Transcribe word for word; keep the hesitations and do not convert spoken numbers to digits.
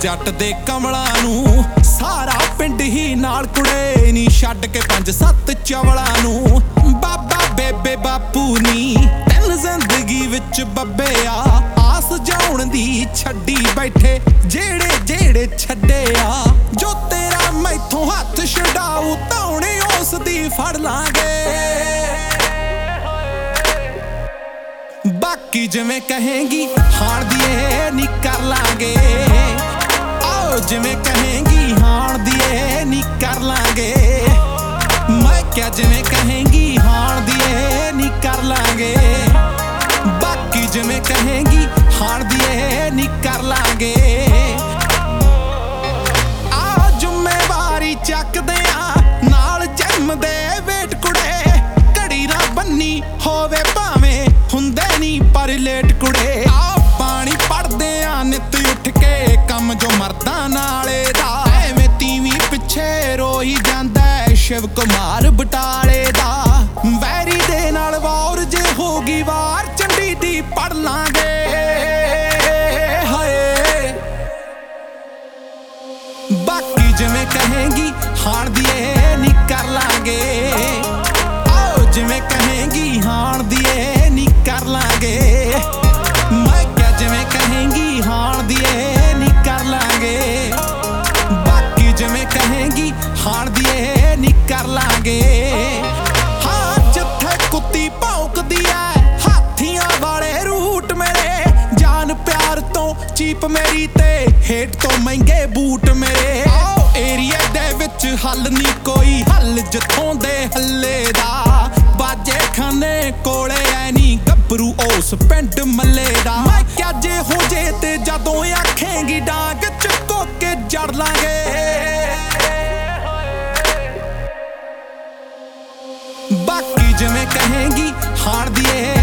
जट दे कमलां नूं सारा पिंड ही नाल कुड़े नी छड्ड के पंज सत्त चवलां नूं बाबा बेबे बापू नी तिन जिंदगी विच बब्बे आ आस जाउण दी छड्डी बैठे जेड़े जेड़े छड्डे आ जो तेरा मैथों हत्थ छडाऊ धौणी उस दी फड़ लांगे बाकी जिवें कहेंगी हाण दिए नी कर लांगे आओ जिवें कहेंगी हाण दिए नी कर लांगे मैं क्या जिवें कहेंगी हाण दिए नी कर लांगे बाकी जिवें कहेंगी हाण दिए नी कर लांगे आ जुम्मेवारी चकदे आ नाल जम्मदे वेट कुड़े घड़ी ना बन्नी होवे भावें हुंदे नी पर लेट कुड़े आ पानी पड़दे आ नित उठ के कम जो मरदा नाले दा एवें तीवीं पिछे रोई जांदा शिव कुमार बटाले दा वैरी दे नाल वार जे होगी वार चंडी दी पढ़ लांगे हाय बाकी जिवें कहेंगी हाण दिए नी कर लांगे आओ जिवें कहेंगी हाण दिए नी कर लांगे मैं क्या जिवें कहेंगी हाण दिए नी कर लांगे बाकी जिवें कहेंगी हाण दिए नी कर लांगे हाँ जिथे कुत्ती भौंकदी ऐ हाथियां वाले रूट मेरे जान प्यार तो चीप मेरी ते हेठ तो महंगे बूट मेरे आओ एरिया दे विच हल नी कोई हल जिथों दे हल्ले दा बाजे खाने कोले ऐ नी गभरू उस पिंड मल्ले दा मैं क्या जे हो जे ते जदों आखेंगी डांग चुको के जड़ लांगे बाकी जिवें कहेंगी हाण दिए